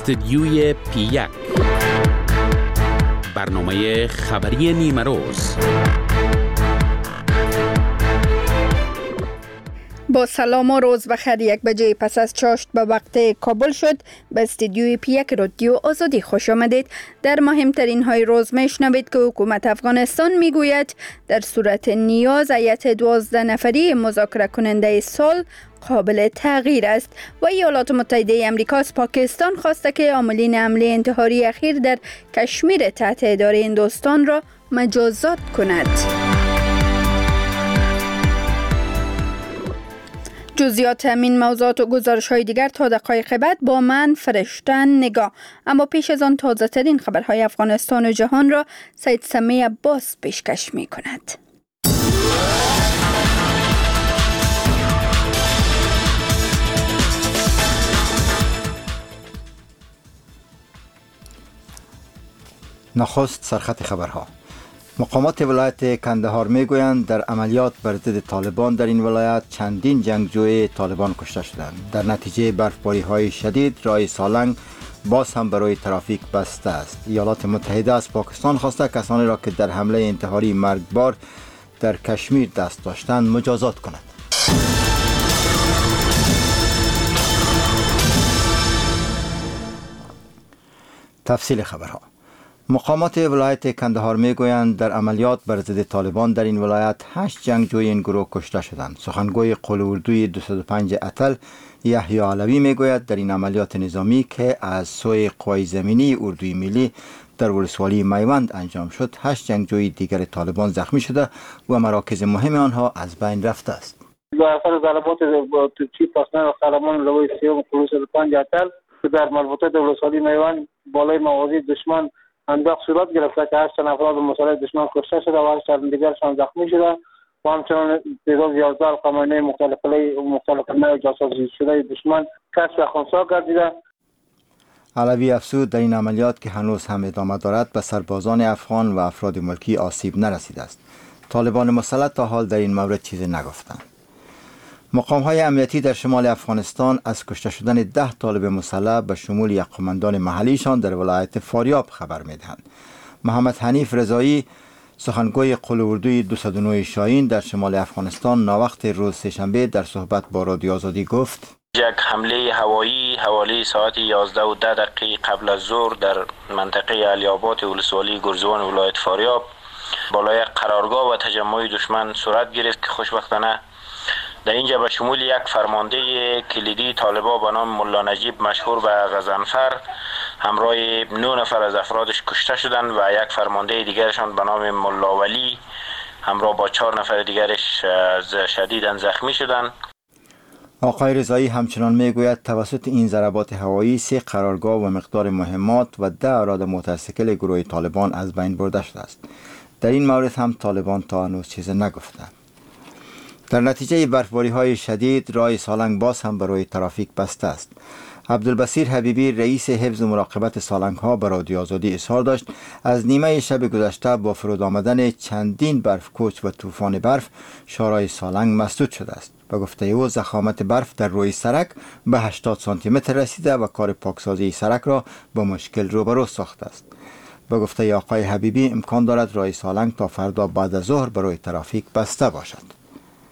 استدیوی P1 برنامه خبری نیمه روز. با سلام و روز بخیر. 1 بجه پس از چاشت به وقت کابل شد. به استدیوی P1 رادیو آزادی خوش آمدید. در مهمترین های روز میشنوید که حکومت افغانستان میگوید در صورت نیاز هیئت 12 نفری مذاکره کننده صلح قابل تغییر است و ایالات متحده آمریکا از پاکستان خواسته که عاملین حمله انتحاری اخیر در کشمیر تحت اداره هندوستان را مجازات کند. جزئیات همین موضوعات و گزارش‌های دیگر تا دقایق بعد با من فرشته نگاه. اما پیش از آن تازه ترین خبرهای افغانستان و جهان را سید سمی عباس پیشکش می کند. نخست سرخط خبرها. مقامات ولایت کندهار میگویند در عملیات بر ضد طالبان در این ولایت چندین جنگجوی طالبان کشته شدند. در نتیجه برفباری های شدید راه سالنگ باز هم برای ترافیک بسته است. ایالات متحده از پاکستان خواسته کسانی را که در حمله انتحاری مرگبار در کشمیر دست داشتند مجازات کند. تفصیل خبرها. مقامات ولایت کندهار میگویند در عملیات بر ضد طالبان در این ولایت 8 جنگجوی این گروه کشته شدند. سخنگوی قول اردوی 205 اتل یحیی علوی میگوید در این عملیات نظامی که از سوی قوای زمینی اردوی ملی در ولسوالی میوند انجام شد 8 جنگجوی دیگر طالبان زخمی شده و مراکز مهم آنها از بین رفته است. در اثر ضربات توپچی پاسنه و قلمان لوی 305 اتل در مربوطه به ولسوالی میوند بالای مواضع دشمن انداخت صورت گرفته که 8 افراد مسلح دشمن کشته شده و 8 دیگرشان زخمی شده و همچنان تعداد 11 القمانه مختلفانه جاسوسی شده دشمن کشف و خنثی گردیده. علوی افزود در این عملیات که هنوز هم ادامه دارد به سربازان افغان و افراد ملکی آسیب نرسیده است. طالبان مسلح تا حال در این مورد چیزی نگفتند. مقام‌های امنیتی در شمال افغانستان از کشته شدن 10 طالب مسلح به شمول یک قماندان محلیشان در ولایت فاریاب خبر می‌دهند. محمد حنیف رضایی سخنگوی قول اردوی 209 شاهین در شمال افغانستان ناوقت روز سه‌شنبه در صحبت با رادیو آزادی گفت: یک حمله هوایی حوالی ساعت 11:10 قبل از ظهر در منطقه علی‌آباد ولسوالی گرزوان ولایت فاریاب بالای قرارگاه و تجمع دشمن صورت گرفت که خوشبختانه در اینجا به شمول یک فرمانده کلیدی طالبان به نام ملا نجیب مشهور به غضنفر همراه 9 نفر از افرادش کشته شدند و یک فرمانده دیگرشان به نام ملا ولی همراه با 4 نفر دیگرش شدیداً زخمی شدند. آقای رضایی همچنان میگوید توسط این ضربات هوایی 3 قرارگاه و مقدار مهمات و 10 اراده موتورسیکل گروه طالبان از بین برده شده است. در این مورد هم طالبان تا هنوز چیزی نگفتند. در نتیجه برفباری‌های شدید راه سالنگ باز هم برای ترافیک بسته است. عبدالبصیر حبیبی رئیس حفظ و مراقبت سالنگ‌ها به رادیو آزادی اظهار داشت از نیمه شب گذشته با فرود آمدن چندین برفکوچ و طوفان برف شارع سالنگ مسدود شده است. به گفته او ضخامت برف در روی سرک به 80 سانتی متر رسیده و کار پاکسازی سرک را با مشکل روبرو ساخته است. به گفته آقای حبیبی امکان دارد راه سالنگ تا فردا بعد از ظهر برای ترافیک بسته باشد.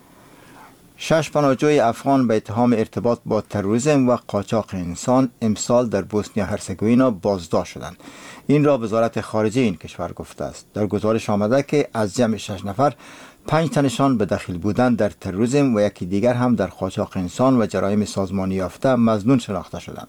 6 پناهجوی افغان به اتهام ارتباط با تروریسم و قاچاق انسان امسال در بوسنیا هرزگوینا بازداشت شدند. این را وزارت خارجه این کشور گفته است. در گزارش آمده که از جمع 6 نفر 5 تنشان به دخیل بودن در تروریسم و یکی دیگر هم در قاچاق انسان و جرایم سازمانی یافته مظنون شناخته شدند.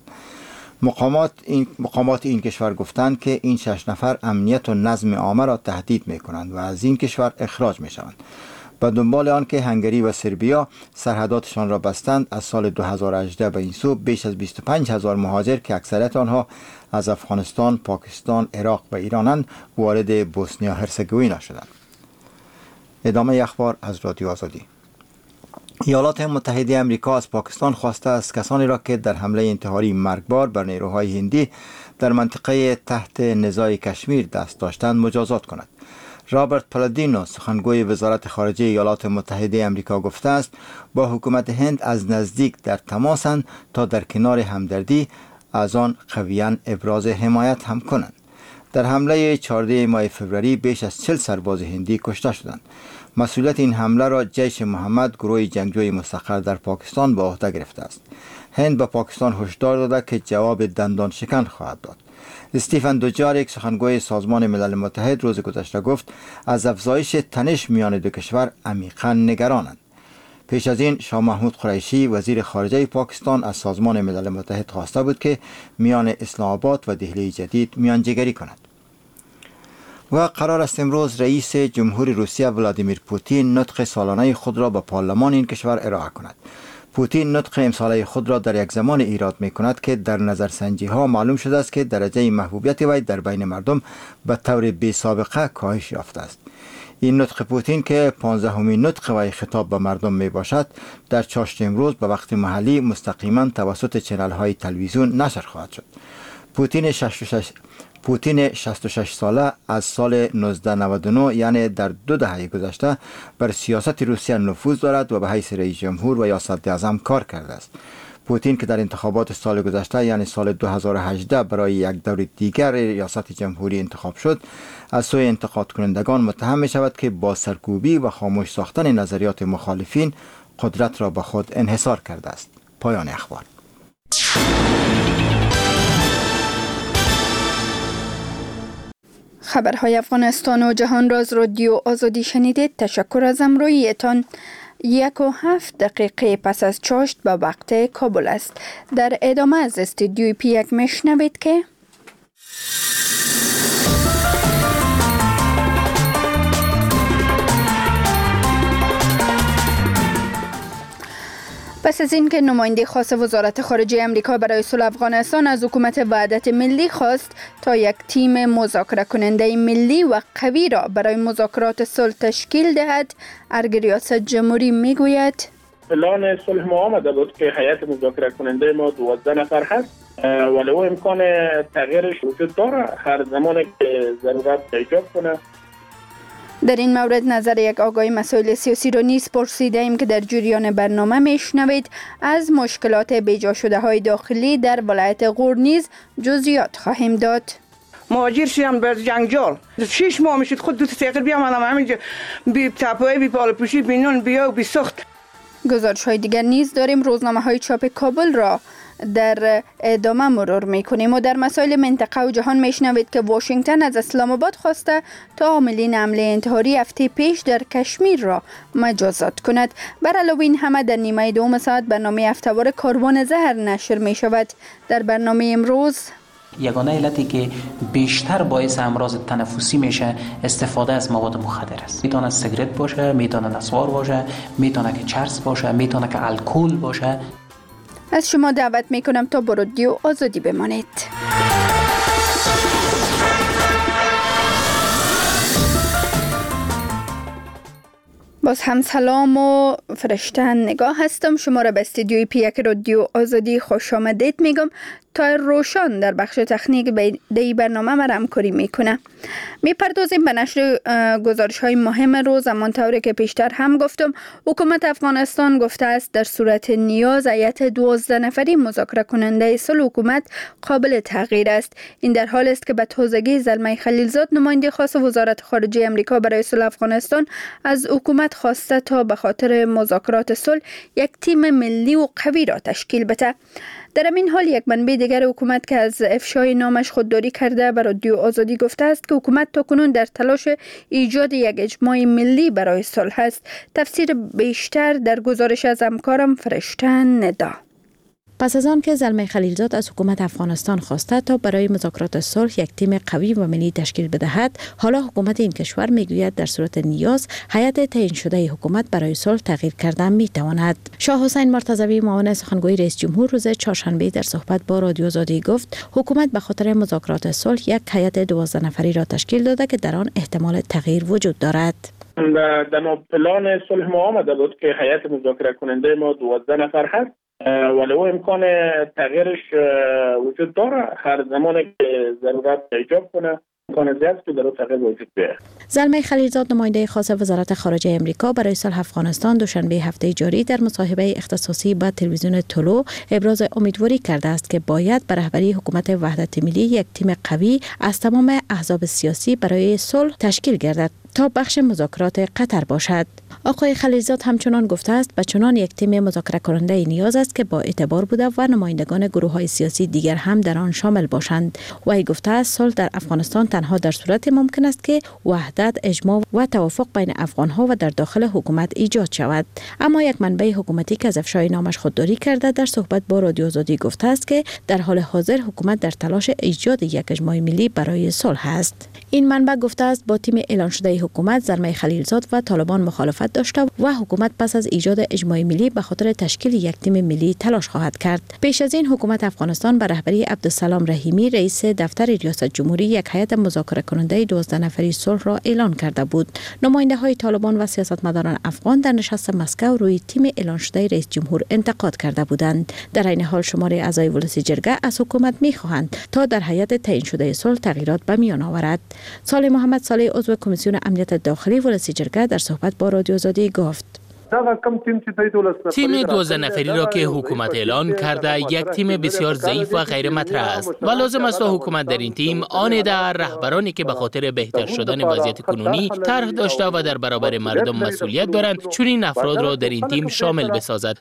مقامات این کشور گفتند که این 6 نفر امنیت و نظم عامه را تهدید می کنند و از این کشور اخراج می شوند. به دنبال آن که هنگری و سربیا سرحداتشان را بستند از سال 2018 به این سو بیش از 25,000 مهاجر که اکثریت آنها از افغانستان، پاکستان، عراق و ایرانند وارد بوسنیا هرزگوینا شدند. ادامه اخبار از رادیو آزادی. ایالات متحده آمریکا از پاکستان خواسته است کسانی را که در حمله انتحاری مرگبار بر نیروهای هندی در منطقه تحت نزاع کشمیر دست داشتند مجازات کند. رابرت پالادینو سخنگوی وزارت خارجه ایالات متحده آمریکا گفته است با حکومت هند از نزدیک در تماسند تا در کنار همدردی از آن قویاً ابراز حمایت هم کنند. در حمله 14 ماه فوریه بیش از 40 سرباز هندی کشته شدند. مسئولیت این حمله را جیش محمد، گروه جنگجوی مستقر در پاکستان، به عهده گرفته است. هند به پاکستان هشدار داده که جواب دندان شکن خواهد داد. استیفن دوجاریک، سخنگوی سازمان ملل متحد، روز گذشته گفت از افزایش تنش میان دو کشور عمیقاً نگرانند. پیش از این شاه محمود قریشی، وزیر خارجه پاکستان، از سازمان ملل متحد خواسته بود که میان اسلام آباد و دهلی جدید میانجیگری کند. و قرار است امروز رئیس جمهور روسیه ولادیمیر پوتین نطق سالانه خود را به پارلمان این کشور ارائه کند. پوتین نطق امساله خود را در یک زمان ایراد می کند که در نظرسنجی ها معلوم شده است که درجه محبوبیت وی در بین مردم به طور بی سابقه کاهش یافته است. این نطق پوتین که 15مین نطق وی خطاب به مردم می باشد، در چاشت امروز به وقت محلی مستقیما توسط چنل های تلویزیون نشر خواهد شد. پوتین 66 ساله از سال 1999 یعنی در 2 دهه گذشته بر سیاست روسیه نفوذ دارد و به حیث رئیس جمهور و یا صدراعظم کار کرده است. پوتین که در انتخابات سال گذشته یعنی سال 2018 برای یک دور دیگر ریاست جمهوری انتخاب شد، از سوی انتقاد کنندگان متهم می شود که با سرکوبی و خاموش ساختن نظریات مخالفین قدرت را به خود انحصار کرده است. پایان اخبار. خبرهای افغانستان و جهان را از رادیو آزادی شنیدید. تشکر از همراهیتان. 1:07 پس از چاشت به وقت کابل است. در ادامه از استودیوی P1 میشنوید که پس از اینکه نماینده خاص وزارت خارجه امریکا برای صلح افغانستان از حکومت وحدت ملی خواست تا یک تیم مذاکره کننده ملی و قوی را برای مذاکرات صلح تشکیل دهد، ارگ ریاست جمهوری میگوید پلان صلح ما آمده بود که هیئت مذاکره کننده ما 12 نفر هست، ولی او امکان تغییرش وجود داره هر زمانی که ضرورت ایجاد کنه. در این مورد نظر یک آگاه مسائل سیاسی را نیز پرسیده ایم که در جریان برنامه میشنوید. از مشکلات بیجا شده های داخلی در ولایت غور نیز جزئیات خواهیم داد. مهاجر شدم به جنگجال 6 ماه میشد، خود 2 تا سیکل بیام من همینجا بی تپایی بی پاله پوشی بی نون بیا و بی سخت. گزارش های دیگر نیز داریم. روزنامه های چاپ کابل را در ادامه مرور میکنیم و در مسائل منطقه و جهان میشنوید که واشنگتن از اسلام آباد خواسته تا عاملین حمله انتحاری هفته پیش در کشمیر را مجازات کند. بر علاوه این همه در نیمه دوم ساعت برنامه هفته‌وار کاروان زهر نشر می شود. در برنامه امروز یگانه علتی که بیشتر باعث امراض تنفسی میشه استفاده از مواد مخدر است. میتونه سیگرت باشه، میتونه نسوار باشه، میتونه که چرس باشه، میتونه که الکل باشه. از شما دعوت میکنم تا با رادیو آزادی بمانید. باز هم سلام و فرشته نگاه هستم. شما را به استودیوی P1 رادیو آزادی خوش آمدید میگم. تا روشان در بخش تکنیک به برنامه ما همکاری میکنه. میپردازیم به نشر گزارش های مهم روز. همانطوری که پیشتر هم گفتم، حکومت افغانستان گفته است در صورت نیاز هیئت 12 نفری مذاکره کننده صلح حکومت قابل تغییر است. این در حال است که به تازگی زلمه خلیلزاد، نماینده خاص وزارت خارجه امریکا برای صلح افغانستان، از حکومت خواسته تا به خاطر مذاکرات صلح یک تیم ملی و قوی را تشکیل بده. در این حال یک منبع دیگر حکومت که از افشای نامش خودداری کرده به رادیو آزادی گفته است که حکومت تاکنون در تلاش ایجاد یک اجماع ملی برای صلح است. تفسیر بیشتر در گزارش از همکارم فرشته ندا. پس از آن که زلمه خلیلزاد از حکومت افغانستان خواسته تا برای مذاکرات صلح یک تیم قوی و ملی تشکیل بدهد، حالا حکومت این کشور میگوید در صورت نیاز هیئت تعیین شده حکومت برای صلح تغییر کردن میتواند. شاه حسین مرتضوی، معاون سخنگوی رئیس جمهور، روز چهارشنبه در صحبت با رادیو آزادی گفت حکومت به خاطر مذاکرات صلح یک هیئت 12 نفری را تشکیل داده که در آن احتمال تغییر وجود دارد. در پلان صلح ما آمده بود که هیئت مذاکره کننده ما 12 نفر هست، ولی او امکان تغییرش وجود داره هر زمانی که ضرورت ایجاد کنه. امکان زیاد که در تغییر وجود بیاید. زلمه خلیلزاد نماینده خاص وزارت خارجه امریکا برای صلح افغانستان دوشنبه هفته جاری در مصاحبه اختصاصی با تلویزیون طلوع ابراز امیدواری کرده است که باید به رهبری حکومت وحدت ملی یک تیم قوی از تمام احزاب سیاسی برای صلح تشکیل گردد تا بخش مذاکرات قطر باشد. آقای خلیلزاد همچنان گفته است به چنان یک تیم مذاکره کننده نیاز است که با اعتبار بوده و نمایندگان گروه‌های سیاسی دیگر هم در آن شامل باشند. وی گفته است صلح در افغانستان تنها در صورت ممکن است که وحدت، اجماع و توافق بین افغان‌ها و در داخل حکومت ایجاد شود. اما یک منبع حکومتی که از افشای نامش خودداری کرده در صحبت با رادیو آزادی گفته است که در حال حاضر حکومت در تلاش ایجاد یک اجماع ملی برای صلح است. این منبع گفته است با تیم اعلان شده حکومت زلمه خلیلزاد و طالبان مخالفت داشته و حکومت پس از ایجاد اجماع ملی به خاطر تشکیل یک تیم ملی تلاش خواهد کرد. پیش از این حکومت افغانستان به رهبری عبدالسلام رحیمی رئیس دفتر ریاست جمهوری یک هیئت مذاکره کننده 12 نفری صلح را اعلان کرده بود. نماینده های طالبان و سیاستمداران افغان در نشست مسکو روی تیم اعلان شده رئیس جمهور انتقاد کرده بودند. در این حال شمار اعضای ولسی جرگه از حکومت می‌خواهند تا در هیئت تعیین شده صلح تغییرات به میان آورد. صالح محمد صالح عضو کمیسیون امنیت داخلی ولسی جرگه در صحبت با رادیو آزادی گفت: تیم 12 نفری را که حکومت اعلان کرده یک تیم بسیار ضعیف و غیر مطرح است و لازم است حکومت در این تیم آن در رهبرانی که به خاطر بهتر شدن وضعیت کنونی طرح داشته و در برابر مردم مسئولیت دارند چون این افراد را در این تیم شامل بسازد.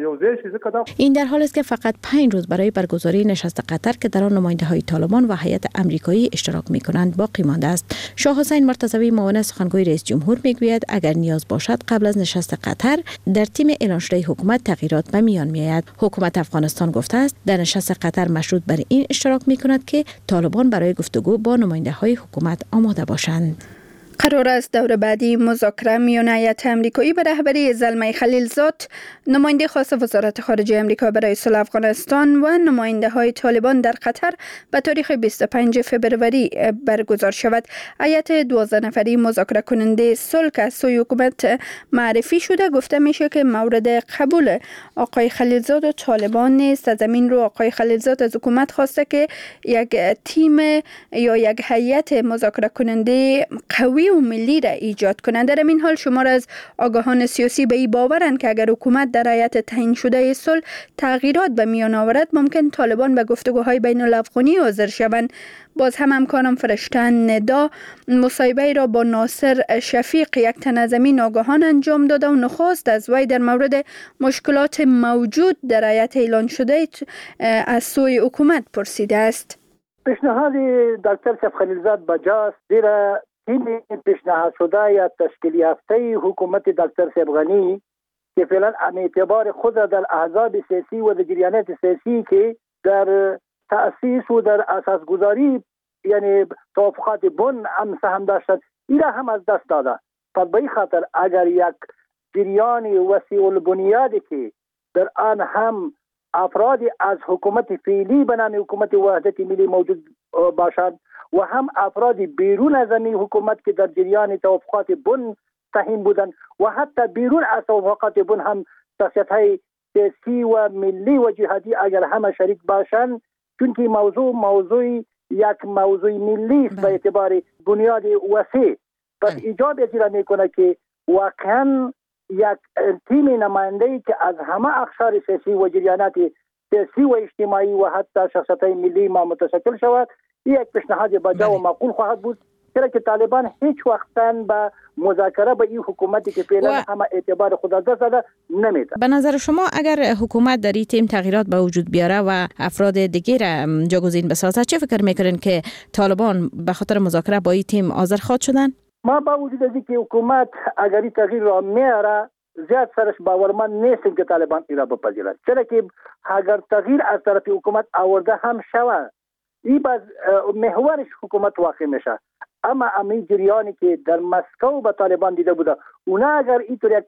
این در حال است که فقط 5 روز برای برگزاری نشست قطر که در آن نماینده های طالبان و هیئت امریکایی اشتراک می‌کنند باقی مانده است. شاه حسین مرتضوی معاون سخنگوی رئیس جمهور میگوید اگر نیاز باشد قبل از نشست قطر در تیم اعلان شده حکومت تغییرات به میان میآید. حکومت افغانستان گفته است در نشست قطر مشروط بر این اشتراک می‌کند که طالبان برای گفتگو با نماینده های حکومت آماده باشند. قرار است دور بعدی مذاکره میان هیئت امریکایی به رهبری زلمه خلیلزاد، نماینده خاص وزارت خارجه امریکا برای صلح افغانستان و نماینده های طالبان در قطر به تاریخ 25 فبروری برگزار شود. هیئت 12 نفری مذاکره کننده صلح که از سوی حکومت معرفی شده گفته میشه که مورد قبول آقای خلیلزاد و طالبان نیست. از این رو آقای خلیلزاد از حکومت خواسته که یک تیم یا یک هیئت مذاکره کننده قوی و ملی را ایجاد کنند. در این حال شمار از آگاهان سیاسی به این باورند که اگر حکومت در هیئت تعیین شده صلح تغییرات به میان آورد ممکن طالبان به گفتگوهای بین الافغانی حاضر شوند. باز هم همکارم فرشته ندا مصاحبه را با ناصر شفیق یک تن از این آگاهان انجام داده و نخست از وی در مورد مشکلات موجود در هیئت اعلان شده از سوی حکومت پرسیده است. پیشنهاد دکتر شف خلیلزاد بجاست زیرا تیم پیشنهاد شده یا تشکیل یافته حکومت دکتر شف غنی که فعلا اعتبار خود در احزاب سیاسی و در جریانات سیاسی که در تأسیس و در اساسگذاری یعنی توافقات بن هم سهم داشتند این را هم از دست داده. پس به این خاطر اگر یک جریان وسیع البنیادی که در آن هم افرادی از حکومت فعلی به نام حکومت وحدت ملی موجود باشند و هم افرادی بیرون از این حکومت که در جریان توافقات بن سهم بودند و حتی بیرون از توافقات بن هم شخصیت‌های سیاسی و ملی و جهادی اگر همه شریک باشند، چون که موضوع یک موضوع ملی است به اعتبار بنیاد وسیع، پس ایجاب اجرا میکنه که واقعا یک تیم نماینده‌ای که از همه اقشار سیاسی و جریانات سیاسی و اجتماعی و حتی شخصیت‌های ملی ما متشکل شود، یک پیشنهاد بجا و معقول خواهد بود، چرا که طالبان هیچ وقتاً به مذاکره با این حکومتی که فعلا همه اعتبار خود از دست داده نمیده. به نظر شما اگر حکومت در این تیم تغییرات به وجود بیاره و افراد دیگه را جاگزین بسازه، چه فکر میکنین که طالبان به خاطر مذاکره با این تیم حاضر خواهد شدن؟ ما با وجود از اینکه حکومت اگر این تغییر را میاره زیاد سرش باورمند نیستیم که طالبان این را بپذیرند، چرا که اگر تغییر از طرف حکومت آورده هم شود این باز محورش حکومت واقع میشه. اما امی جریانی که در مسکو به طالبان دیده بوده اونا اگر اینطور یک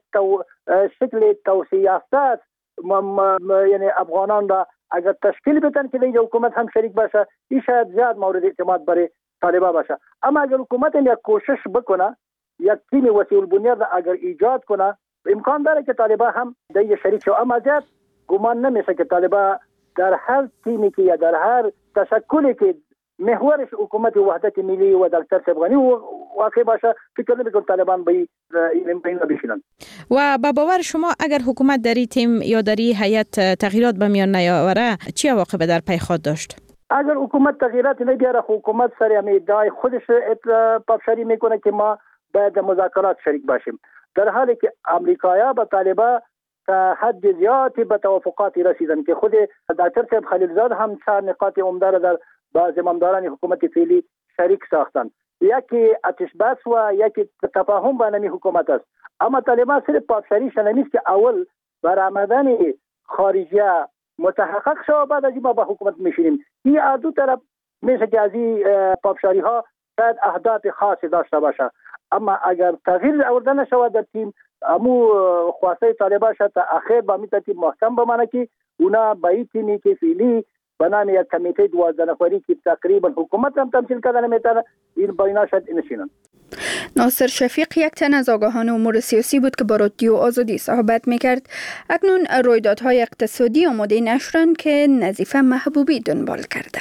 شکل توسعه یافته است یعنی افغانان را اگر تشکیل بدن که اینجا حکومت هم شریک باشه، این شاید زیاد مورد اعتماد برای طالبان باشه. اما اگر حکومت یک کوشش بکنه یک تیم وسیع البنیاد اگر ایجاد کنه امکان داره که طالبان هم در شریک شو. اما زیاد گمان نمیشه که طالبان در هر تیمی که یا در هر تشکلی که محورش حکومت وحدت ملی و دکتر صاحب غنی واقع باشه. فکر نمی‌کنم طالبان به این بشینن. و با باور شما اگر حکومت در این تیم یا در این هیئت تغییرات به میان نیاوره چی عواقب در پی خواهد داشت؟ اگر حکومت تغییرات نمیاره، حکومت سر ادعای خودش پافشاری میکنه که ما باید مذاکرات شریک باشیم، در حالی که امریکایا با طالبان تا حد زیادی به توافقاتی رسیدن که خود دکتر صاحب خلیلزاد هم 4 نقاط عمده را در با زمامداران حکومت فعلی شریک ساختن. یکی آتش بس و یکی تفاهم بین حکومت است. اما طالبان صرف پافشاری شنیست که اول برآمدن خارجیه متحقق شود، بعد از این ما با حکومت میشینیم. این از دو طرف میشه که از این پافشاری ها شاید اهداف خاصی داشته باشه، اما اگر تغییر آورده نشود در تیم، امو خواسته طالبان شد تا اخیر با میت تیم محکم بمانه که اونا با این تیمی که فعلی به نام یک کمیته 12 نفری که تقریبا حکومت هم تمثیل کردن نمیتونه، این با اینا شد نشینن. ناصر شفیق یک تن از آگاهان امور سیاسی بود که با رادیو آزادی صحبت میکرد. اکنون رویدادهای اقتصادی آماده نشرند که نظیفه محبوبی دنبال کرده.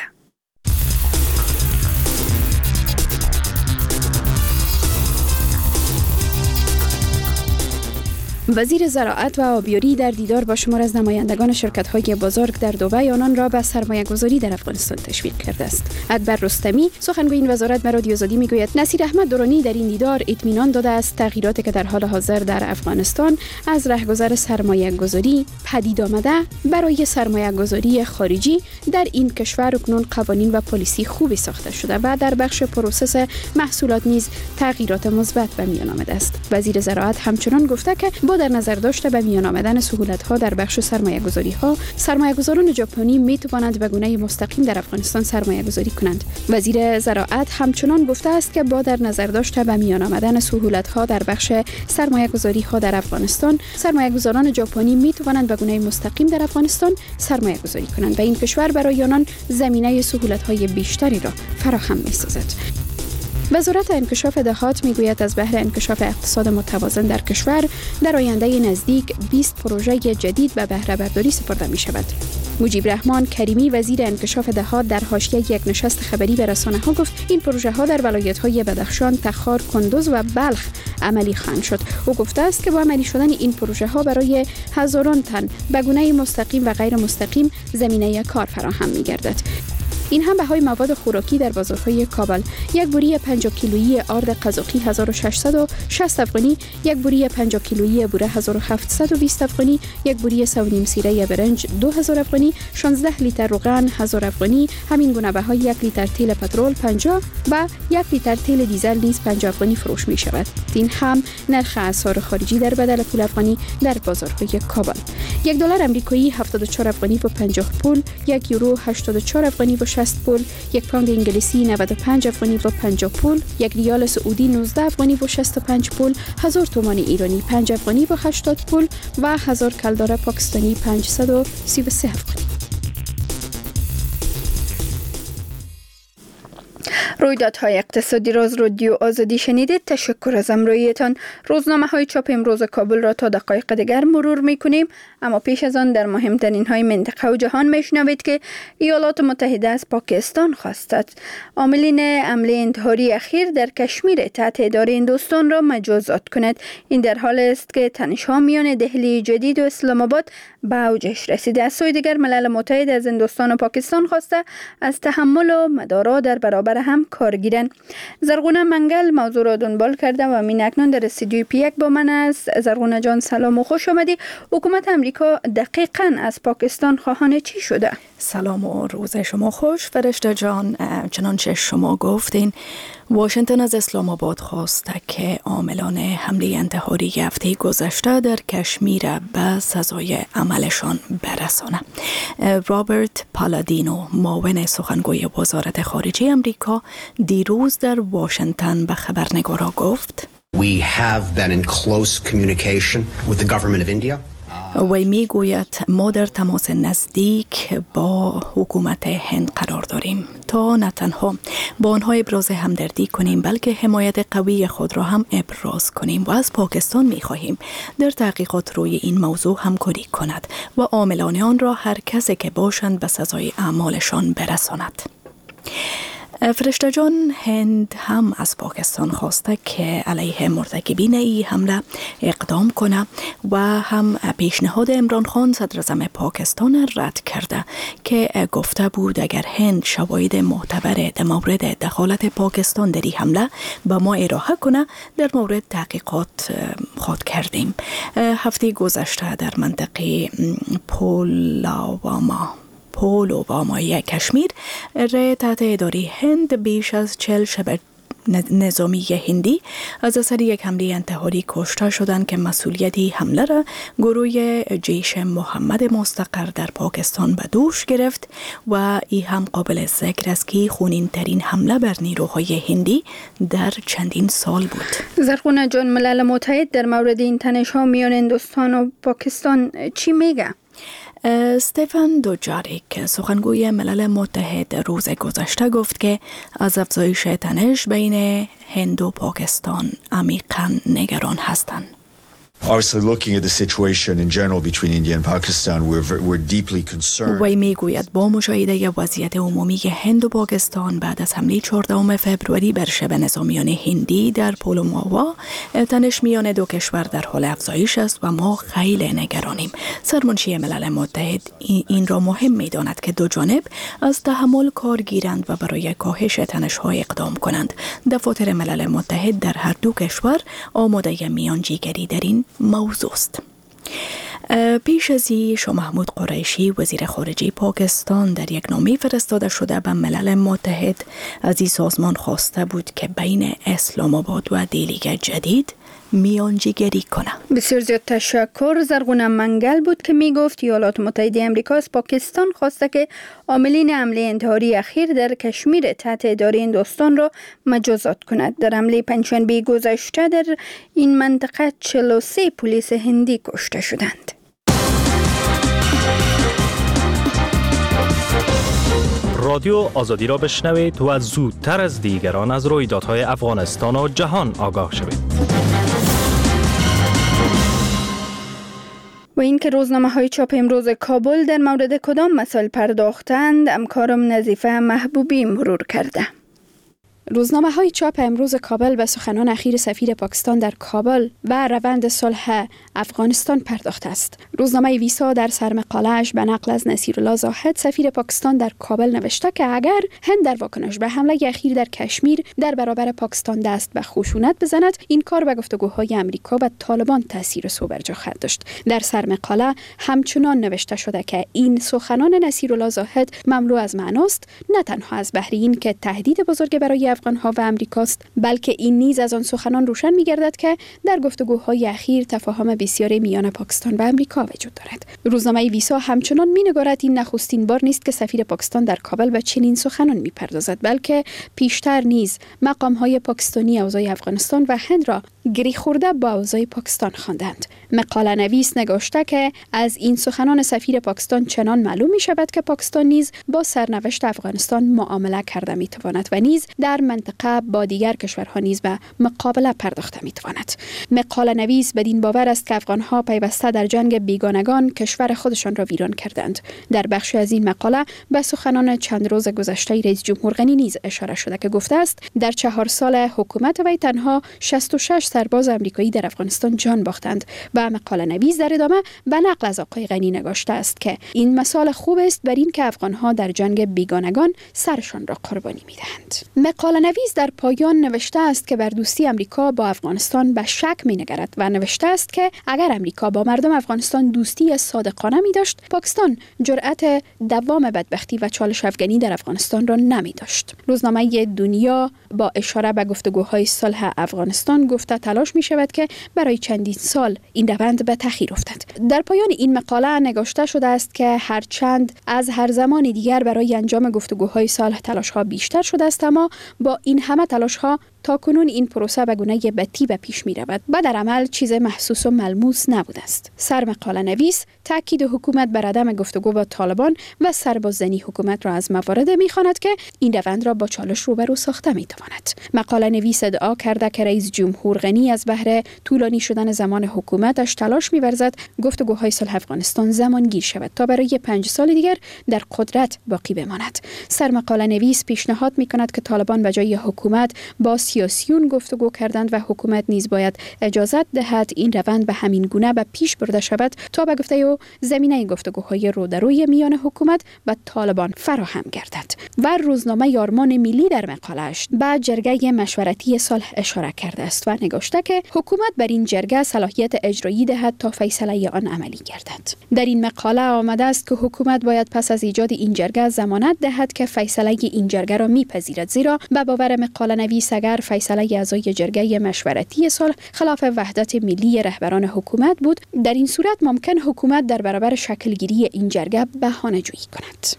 وزیر زراعت و آبیاری در دیدار با شمار از نمایندگان شرکت‌های بزرگ در دبی آنان را به سرمایه‌گذاری در افغانستان تشویق کرده است. اکبر رستمی سخنگوی این وزارت به رادیو آزادی میگوید نصیر احمد درانی در این دیدار اطمینان داده است تغییراتی که در حال حاضر در افغانستان از رهگذر سرمایه‌گذاری پدید آمده برای سرمایه‌گذاری خارجی در این کشور اکنون قوانین و پالیسی خوبی ساخته شده و در بخش پروسس محصولات نیز تغییرات مثبت به میان آمده است. وزیر زراعت همچنان گفته که با در نظر داشته به میان آمدن سهولت‌ها در بخش سرمایه‌گذاری‌ها، سرمایه‌گذاران ژاپنی می‌توانند به گونه مستقیم در افغانستان سرمایه‌گذاری کنند. وزیر زراعت همچنان گفته است که با در نظر داشته به میان آمدن سهولت‌ها در بخش سرمایه‌گذاری‌ها در افغانستان، سرمایه‌گذاران ژاپنی می‌توانند به گونه مستقیم در افغانستان سرمایه‌گذاری کنند و این کشور برای آنان زمینه سهولت‌های بیشتری را فراهم می‌سازد. وزارت انکشاف دهات میگوید از بهر انکشاف اقتصاد متوازن در کشور در آینده نزدیک 20 پروژه جدید به بهره برداری سپرده می شود. مجیب رحمان کریمی وزیر انکشاف دهات در حاشیه یک نشست خبری به رسانه‌ها گفت این پروژه ها در ولایت‌های بدخشان، تخار، کندوز و بلخ عملی خواهند شد. او گفته است که با عملی شدن این پروژه ها برای هزاران تن به گونه مستقیم و غیر مستقیم زمینه کار فراهم می‌گردد. این هم بهای مواد خوراکی در بازارهای کابل. یک بوری 50 کیلویی آرد قزاقی 1660 افغانی، یک بوری 50 کیلویی بوره 1720 افغانی، یک بوری سونیم سیره برنج 2000 افغانی، 16 لیتر روغن 1000 افغانی، همین گونه بهای 1 لیتر تیل پترول 50 و 1 لیتر تیل دیزل نیز 50 افغانی فروش می شود. این هم نرخ اسعار خارجی در بدل پول افغانی در بازارهای کابل. یک دلار آمریکایی 74 افغانی و 50 پول، یک یورو 84 افغانی و 60 پول، یک پوند انگلیسی 95 افغانی و 50 پول، یک ریال سعودی 19 افغانی و 65 پول، 1000 تومان ایرانی 5 افغانی و 80 پول و 1000 کلدار پاکستانی 533 افغانی. رویدادهای اقتصادی را از رادیو آزادی شنیدید. تشکر از همراهیتان. روزنامه‌های چاپ امروز کابل را تا دقایق دیگر مرور می‌کنیم، اما پیش از آن در مهمترین های منطقه و جهان میشنوید که ایالات متحده از پاکستان خواستند عاملین حمله انتحاری اخیر در کشمیر تحت اداره هندوستان را مجازات کند. این در حال است که تنش‌ها میان دهلی جدید و اسلام آباد به اوجش رسیده. از سوی دیگر ملل متحد از هندوستان و پاکستان خواسته از تحمل و مدارا در برابر هم کار گیرند. زرغونه منگل موضوع را دنبال کرده و امین اکنون در استودیوی پی1 با من است. زرغونه جان سلام و خوش آمدی. حکومت امریکا دقیقاً از پاکستان خواهان چی شده؟ سلام و روز شما خوش. فرشته جان، چنانچه شما گفتین واشنگتن از اسلام آباد خواسته که عاملان حمله انتحاری هفته گذشته در کشمیر به سزای عملشان برسانه. رابرت پالادینو، معاون سخنگوی وزارت خارجه امریکا، دیروز در واشنگتن به خبرنگارا گفت We have been in close communication with the government of India. وی میگوید ما در تماس نزدیک با حکومت هند قرار داریم تا نه تنها با آنها ابراز همدردی کنیم بلکه حمایت قوی خود را هم ابراز کنیم و از پاکستان میخواهیم در تحقیقات روی این موضوع همکاری کند و عاملان آن را هر کسی که باشند به سزای اعمالشان برساند. فرشته جان، هند هم از پاکستان خواسته که علیه مرتکبین این حمله اقدام کنه و هم پیشنهاد عمران خان صدر اعظم پاکستان رد کرده که گفته بود اگر هند شواهد معتبر در مورد دخالت پاکستان در این حمله به ما ارائه کنه در مورد تحقیقات خود کردیم. هفته گذشته در منطقه پولوامای کشمیر تحت اداره هند بیش از 40 شبه نظامی هندی از اثر یک حمله انتحاری کشته شدند که مسئولیت حمله را گروه جیش محمد مستقر در پاکستان به دوش گرفت و این هم قابل ذکر است که خونین ترین حمله بر نیروهای هندی در چندین سال بود. زرخونه جان، ملل متحد در مورد این تنش‌ها میان هندوستان و پاکستان چی میگه؟ استفان دوجاریک، سخنگوی ملل متحد، روز گذشته گفت که از افزایش تنش بین هند و پاکستان عمیقاً نگران هستند. Obviously, looking at the situation in general between India and Pakistan, we're deeply concerned. وی میگوید با مشاهده وضعیت عمومی هند و پاکستان بعد از حمله 14 فوریه بر شبه نظامیان هندی در پولواماوا، تنش میان دو کشور در حال افزایش است و ما خیلی نگرانیم. سرمنشی ملل متحد این را مهم می‌داند که دو جانب از تحمل کار گیرند و برای کاهش تنش‌ها اقدام کنند. دفاتر ملل متحد در هر دو کشور آماده میانجیگری در این موضوع است. پیش از این شاه محمود قریشی وزیر خارجه پاکستان در یک نامه فرستاده شده به ملل متحد از این سازمان خواسته بود که بین اسلام آباد و دهلی جدید میانجیگری کنه. بسیار زیاد تشکر. زرغونه منگل بود که میگفت ایالات متحده آمریکا از پاکستان خواسته که عاملین حمله انتحاری اخیر در کشمیر تحت اداره هندوستان را مجازات کند. در حمله پنجشنبه گذشته در این منطقه 43 پلیس هندی کشته شدند. رادیو آزادی را بشنوید و زودتر از دیگران از رویدادهای افغانستان و جهان آگاه شوید. و این که روزنامه‌های چاپ امروز کابل در مورد کدام مسائل پرداختند، همکارم نظیفه محبوبی مرور کرده. روزنامه‌های چاپ امروز کابل به سخنان اخیر سفیر پاکستان در کابل و روند صلح افغانستان پرداخته است. روزنامه ویسا در سرمقاله‌اش به نقل از نصیرالله زاهد سفیر پاکستان در کابل نوشته که اگر هند در واکنش به حمله اخیر در کشمیر در برابر پاکستان دست به خشونت بزند، این کار به گفتگوهای امریکا و طالبان تاثیر سو بر جا خواهد داشت. در سرمقاله همچنان نوشته شده که این سخنان نصیرالله زاهد مملو از معناست، نه تنها از بهر این که تهدید بزرگ برای افغان‌ها و امریکاست، بلکه این نیز از آن سخنان روشن می‌گردد که در گفتگوهای اخیر تفاهم بسیاری میان پاکستان و امریکا وجود دارد. روزنامه ویسا همچنان می‌نگارد این نخستین بار نیست که سفیر پاکستان در کابل به چنین سخنان می‌پردازد، بلکه پیشتر نیز مقام‌های پاکستانی اوضاع افغانستان و هند را گری خورده با اوضاع پاکستان خواندند. مقاله نویس نگاشته که از این سخنان سفیر پاکستان چنان معلوم می‌شود که پاکستان نیز با سرنوشت افغانستان معامله کرده می‌تواند و نیز در منطقه با دیگر کشورها نیز به مقابله پرداخته می‌تواند. مقاله نویس بدین باور است که افغان‌ها پیوسته در جنگ بیگانگان کشور خودشان را ویران کردند. در بخشی از این مقاله به سخنان چند روز گذشته رئیس جمهور غنی نیز اشاره شده که گفته است در 4 سال حکومت وی تنها 66 سرباز آمریکایی در افغانستان جان باختند. و مقاله نویس در ادامه به نقل از آقای غنی نگاشته است که این مثال خوب است بر این که افغان‌ها در جنگ بیگانگان سرشان را قربانی می‌دهند. مقاله نویس در پایان نوشته است که بر دوستی امریکا با افغانستان به شک می‌نگرد و نوشته است که اگر امریکا با مردم افغانستان دوستی صادقانه می‌داشت، پاکستان جرأت دوام بدبختی و چالش افغانی در افغانستان را نمی‌داشت. روزنامه دنیا با اشاره به گفتگوهای صلح افغانستان گفته تلاش می‌شود که برای چندین سال این روند به تأخیر افتد. در پایان این مقاله نگاشته شده است که هرچند از هر زمان دیگر برای انجام گفتگوهای صلح تلاش‌ها بیشتر شده است، اما با این همه تلاش‌ها تاکنون این پروسه به گونه بتی به پیش می رود و در عمل چیز محسوس و ملموس نبوده است. سرمقاله نویس تاکید حکومت بر عدم گفتگو با طالبان و سرباززنی حکومت را از موارد می خواند که این روند را با چالش روبرو ساخته می تواند. مقاله نویس ادعا کرده که رئیس جمهور غنی از بهر طولانی شدن زمان حکومتش تلاش می ورزد گفتگوهای صلح افغانستان زمانگیر شود تا برای 5 سال دیگر در قدرت باقی بماند. سرمقاله نویس پیشنهاد می کند که طالبان به جای حکومت با سیاسیون گفتگو کردند و حکومت نیز باید اجازت دهد این روند به همین گونه به پیش برده شود تا به گفته او زمینه گفتگوهای رودروی میان حکومت و طالبان فراهم گردد. و روزنامه آرمان ملی در مقاله‌اش به جرگه مشورتی صلح اشاره کرده است و نگاشته که حکومت بر این جرگه صلاحیت اجرایی دهد تا فیصله آن عملی گردد. در این مقاله آمده است که حکومت باید پس از ایجاد این جرگه ضمانت دهد که فیصله این جرگه را میپذیرد، زیرا به باور مقاله نویس اگر فیصله اعضای جرگه مشورتی صلح خلاف وحدت ملی رهبران حکومت بود، در این صورت ممکن حکومت در برابر شکلگیری این جرگه بهانه جویی کند.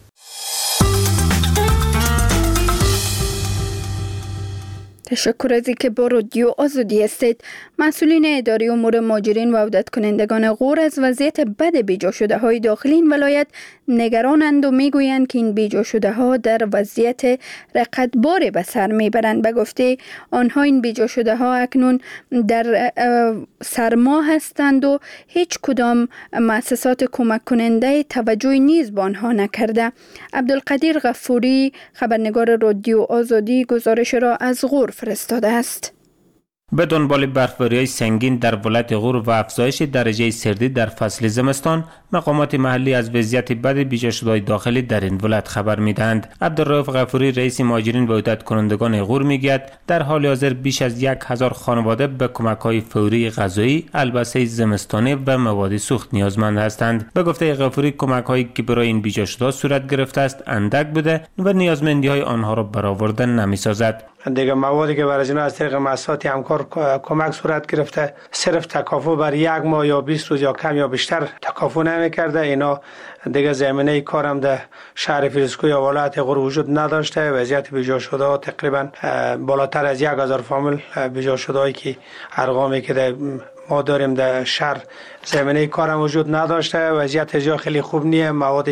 تشکر از اینکه با رادیو آزادی هستید. مسئولین اداری امور مهاجرین و عودت کنندگان غور از وضعیت بد بیجا شده های داخلی این ولایت نگرانند و میگویند که این بیجا شده ها در وضعیت رقتباری به سر میبرند. به گفته آنها این بیجا شده ها اکنون در سرما هستند و هیچ کدام مؤسسات کمک کننده توجهی نیز به آنها نکرده. عبدالقدیر غفوری خبرنگار رادیو آزادی گزارش را از غور فرستاده است. به دنبال برفباری‌های سنگین در ولایت غور و افزایش درجه سردی در فصل زمستان، مقامات محلی از وضعیت بد بیجا شده‌های داخلی در این ولایت خبر می‌دهند. عبدالرؤوف غفوری رئیس مهاجرین و عودت کنندگان غور می‌گوید در حال حاضر بیش از 1000 خانواده به کمک‌های فوری غذایی، البسه زمستانی و مواد سوخت نیازمند هستند. به گفته غفوری کمک‌هایی که برای این بیجا شده‌ها صورت گرفته است اندک بوده و نیازمندی‌های آنها را برآورده نمی‌سازد. دیگه موادی که برای اینا از طریق مؤسسات همکار کمک صورت گرفته صرف تکافو بر 1 ماه یا 20 روز یا کم یا بیشتر تکافو نمی‌کرده. اینا دیگه زمینه کارم در شهر فیروزکوه یا ولایت غور وجود نداشته. وضعیت بیجا شده ها تقریبا بالاتر از 1000 فامیل بیجا شده هایی که ارقامی که ما داریم در شهر زمینه کارم وجود نداشته. وضعیت جا خیلی خوب نیه. مواد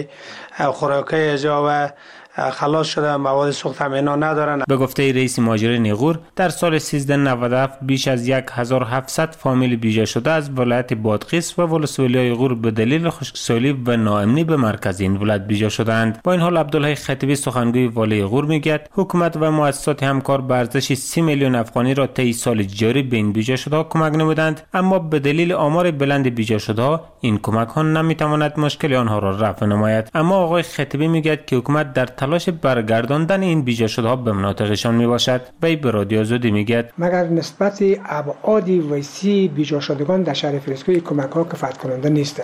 خوراکی جا و خلاص شده، مواد سوخت هم اینا ندارن. به گفته رئیس مهاجرین غور در سال 1397 بیش از 1700 فامیل بیجا شده از ولایت بادغیس و ولسوالی غور به دلیل خشکسالی و ناامنی به مرکز این ولایت بیجا شدند. با این حال عبدالحی خطیبی سخنگوی والی غور میگوید حکومت و مؤسسات همکار به ارزش 30 میلیون افغانی را طی سال جاری به این بیجا شده کمک نمودند، اما به دلیل آمار بلند بیجا شده این کمک ها نمیتواند مشکل آنها را رفع نماید. اما آقای خطیبی میگوید که حکومت در تلاش برگرداندن این بیجا شده ها به مناطقشان می باشد. وی به رادیو آزادی میگوید مگر نسبت ابعاد وسیع بیجا شدگان در شهر فیروزکوه کمک ها کفایت کننده نیست.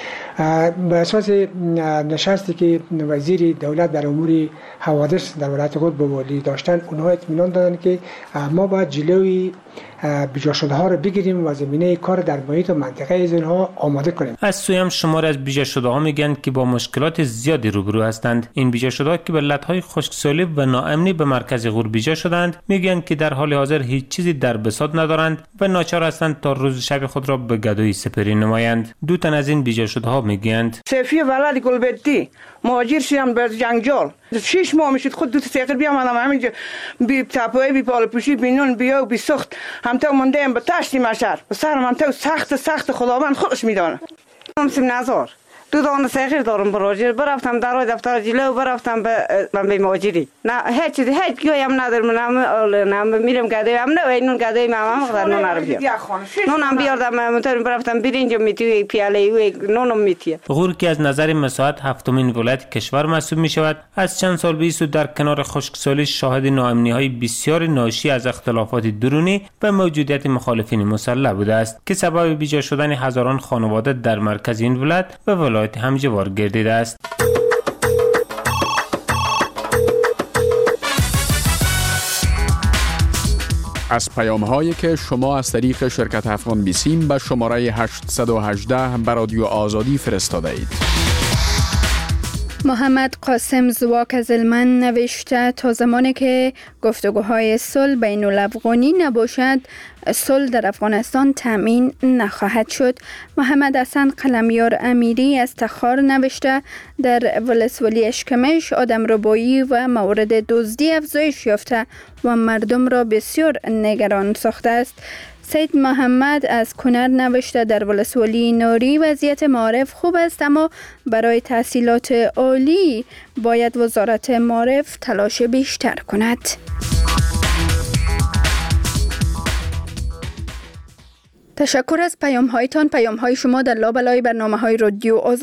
به اساس نشستی که وزیر دولت در امور حوادث در ولایت غور به والی داشتن، اونها اطمینان دادن که ما باید جلوی بیجا شده ها رو بگیریم و زمینه کار در محیط و منطقه از اینها آماده کنیم. از سوی هم شمار از بیجا شده ها میگن که با مشکلات زیادی روبرو هستند. این بیجا شده ها که به علت‌های خشکسالی و ناامنی به مرکز غور بیجا شدند میگن که در حال حاضر هیچ چیزی در بساط ندارند و ناچار هستند تا روز شب خود را به گدایی سپری نمایند. دو تن از این بیجا شده ها میگویند سیفی ولد گلبدی مهاجر شدم به جنگجال 6 ماه میشد خود 2 سیقل بیام همینجا بی تپای بی پال پوشی بی نون بیا بی سخت هم تو موندم به تشتی مشر و سرم هم تو سخت خداوند خودش میدونه. مسلم نزار 2 دانه سیقل دارم براجر برفتم در دفتر جلو برفتم به مهاجری نه هیچ چیزی هیچ گویم ندارم نه میرم گدای هم نه اینون گدای مامان خدا نون رو بیار نونم بیاردم متر برفتم برنج میتی پیاله نونم میتی. غور که از نظر مساحت 7مین ولایت کشور محسوب می شود از چند سال پیش در کنار خشکسالی شاهد ناامنی های بسیار ناشی از اختلافات درونی و موجودیت مخالفین مسلح بوده است که سبب بیجا شدن هزاران خانواده در مرکز این ولایت و ولایت همجوار گردیده است. از پیام‌هایی که شما از طریق شرکت افغان بیسیم به شماره 818 به رادیو آزادی فرستاده اید. محمد قاسم زواک از علمن نوشته تا زمانی که گفتگوهای صلح بین الافغانی نباشد صلح در افغانستان تامین نخواهد شد. محمد حسن قلمیار امیری از تخار نوشته در ولسوالی اشکمش آدمربایی و مورد دزدی افزایش یافته و مردم را بسیار نگران ساخته است. سید محمد از کنر نوشته در ولسوالی ناری وضعیت معارف خوب است، اما برای تحصیلات عالی باید وزارت معارف تلاش بیشتر کند. تشکر از پیام هایتان. پیام های شما در لابلای برنامه های رادیو